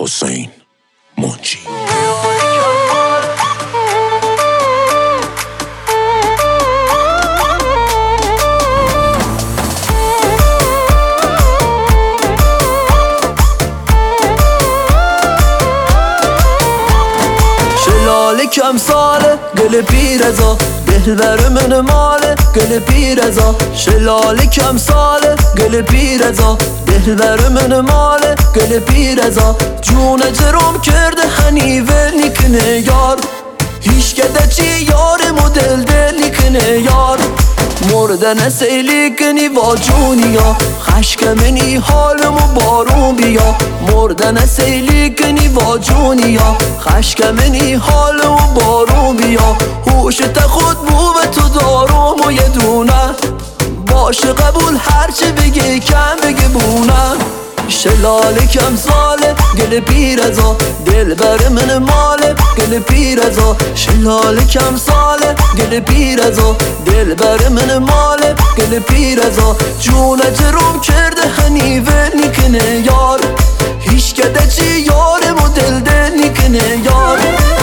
حسین منجی. شلاله کم ساله گل پیرزا دلبر من ماله گل پیرزا. شلاله کم ساله گل پیرزا دلبر من ماله گل پیرزا. جون جرم کرده هنیوه نیکنه یار هیچ کده چی یار مدل دل نیکنه یار. مردن سیلی کنی با جونیا خشک منی حالمو بارون بیا. مردن سیلی کنی با جونیا خشک منی حالمو بارون بیا. هوشت خود بو به تو دارم و یه دونه باشه قبول هرچه بگی کم بگی بونه. شلاله کم ساله گل پیرزا دلبر من ماله گل پیرزا. شلاله کم ساله گل پیرزا دلبر من ماله گل پیرزا. جون جرم کرده هنیوه نیکنه یار هیچ کده چی یار مدل دل نیکنه یار.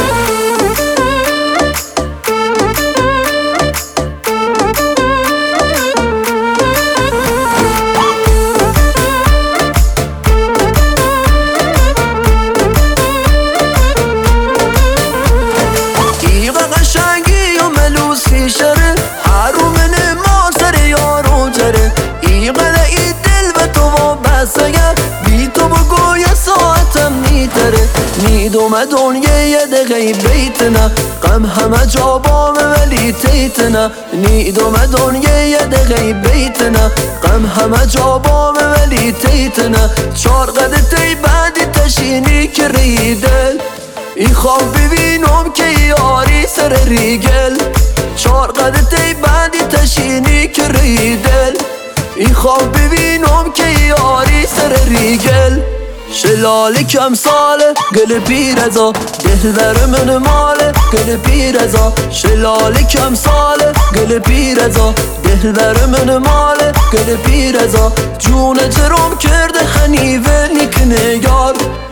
شره حرومن ما سر یارو جره ایقل ای دل به تو وابسته بی تو بگو یه ساعتم میتره. میدوم دنیا یه دقیقه بیتنه غم همه جا بامه ولی تیتنه. نیدوم دنیا یه دقیقه بیتنه غم همه جا بامه ولی تیتنه. چار قده تی بعدی تشینی که ریدل ای خواب ببینم که یاری سر ریگل. چار قده تی بعدی تشینی که ریدل ای خواب ببینم که یاری سر ریگل. شلاله کم ساله گل پیرزا دلبر من ماله گل پیرزا. شلاله کم ساله گل پیرزا دلبر من ماله گل پیرزا. جون جرم کرده هنیوه نیکنه یار